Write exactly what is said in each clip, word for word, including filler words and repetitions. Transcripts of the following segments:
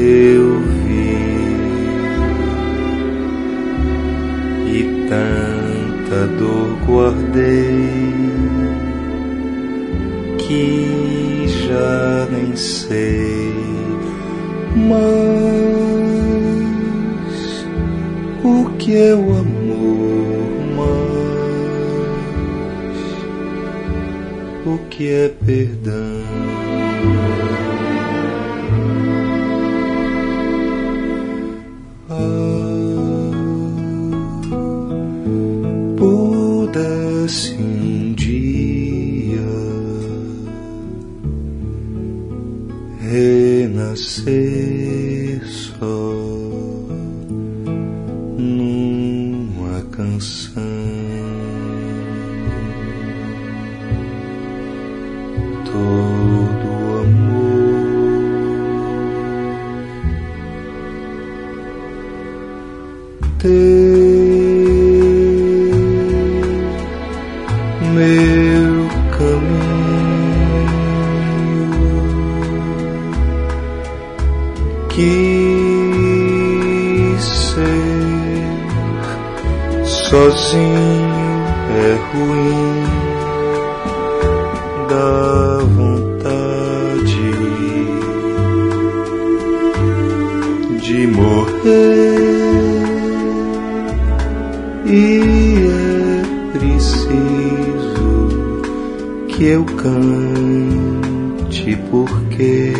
eu vi, e tanta dor guardei que já nem sei mais o que é o amor, mais o que é perdão. Pudesse um dia renascer só numa canção, todo amor teu, meu caminho, quis ser sozinho é ruim, dá vontade de morrer, e é preciso que eu cante, porque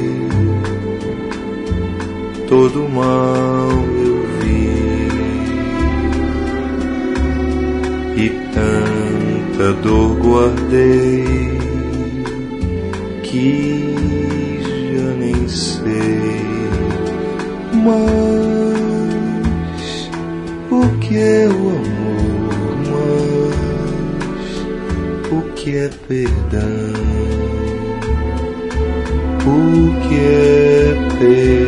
todo mal eu vi, e tanta dor guardei que já nem sei mais o que é o amor, mais o que é perdão, o que é perdão.